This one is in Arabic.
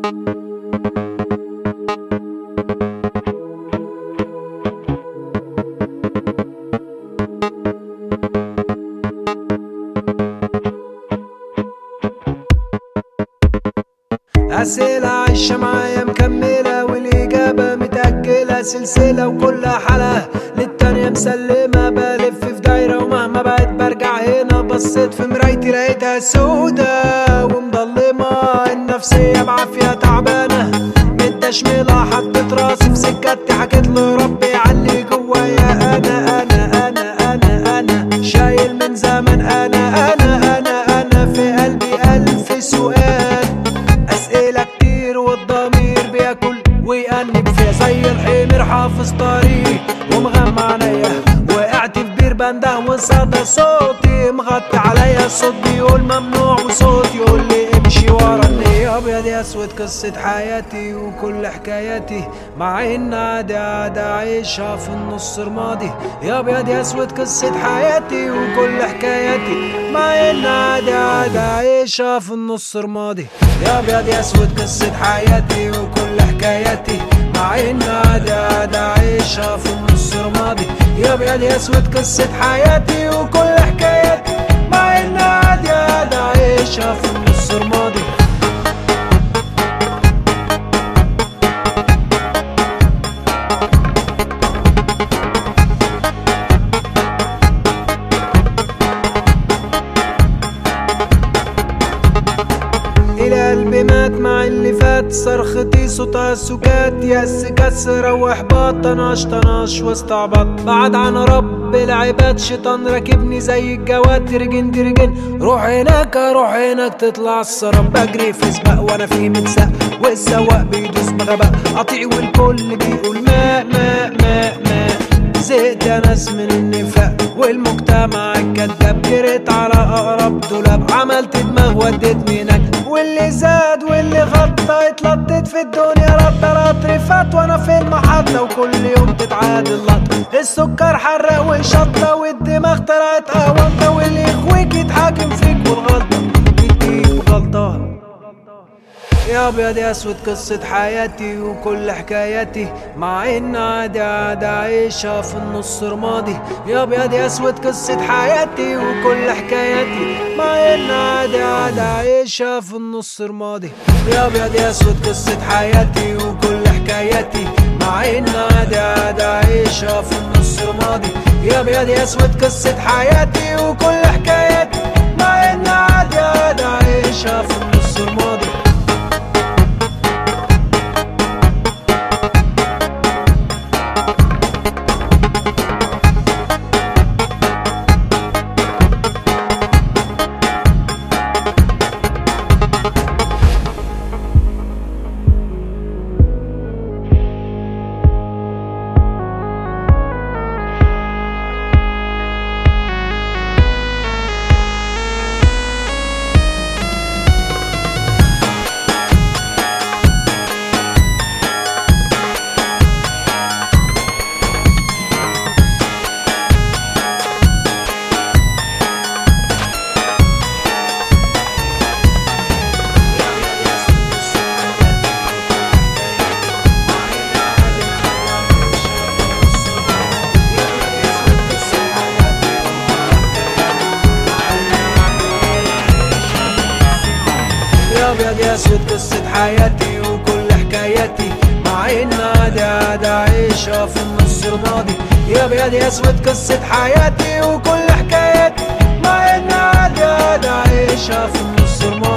أسئلة عايشة معايا مكملة والإجابة متأجلة سلسلة وكل حلقة للتانية مسلمة. بلف في دايرة ومهما بقيت برجع هنا بصيت في مرايتي لقيتها سودة ومضلمة. النفسية بعافية تعبانة متشملة حطيت راسي في سكتي حكيت لربي علي جوايا. أنا شايل من زمن أنا في قلبي ألف سؤال. أسئلة كتير والضمير بياكل ويأنب فيها زي الحمير حافظ طريق ومغمى عينيا. وقعت في بير بنده وصدى صوتي مغطي عليا. الصوت بيقول ممنوع وصوت يقول لي امشي ورا النية. أبيض يا أسود قصة حياتي وكل حكاياتي مع إن عادي عايشها في النص رمادي. يا أبيض يا أسود قصة حياتي وكل حكاياتي مع إن عادي عايشها في النص رمادي. يا أبيض يا أسود قصة حياتي وكل حكاياتي مع إن عادي عايشها في النص رمادي. يا أبيض يا أسود قصة حياتي وكل حكاياتي مع إن عادي عايشها في النص رمادي. قلبي مات مع اللي فات صرختي صوتها سكات. يأس كسر واحباط طناش واستعبط بعد عن رب العباد. شيطان راكبني زي الجواد ترجن روح هناك تطلع السراب. بجري في سباق وانا في متساق والسواق بيدوس بغباء قطيع والكل بيقول ماء. زهقت يا ناس من النفاق والمجتمع الكداب. جريت على اقرب دولاب عملت دماغ ودتني هناك. واللي زاد واللي غطى اتلطت في الدنيا رد رفات وانا في المحطة. وكل يوم تتعاد اللقطة السكر حرق وشطة والدماغ طلعت قهوة. واللي يخويك يتحاكم فيك والغلطة يديك غلطة. يا أبيض يا أسود قصة حياتي وكل حكاياتي مع إن عادي عايشها في النص رمادي. يا أبيض يا أسود قصة حياتي وكل حكاياتي مع إن عادي عايشها في النص رمادي. يا أبيض يا أسود قصة حياتي وكل حكاياتي مع إن عادي عايشها في النص رمادي. يا أبيض يا أسود قصة حياتي وكل حكاياتي مع إن عادي عايشها في النص رمادي. يا أبيض يا أسود قصة حياتي وكل حكاياتي مع إن عادي عايشها في النص رمادي. يا أبيض يا أسود قصة حياتي وكل حكاياتي مع إن عادي عايشها في النص رمادي.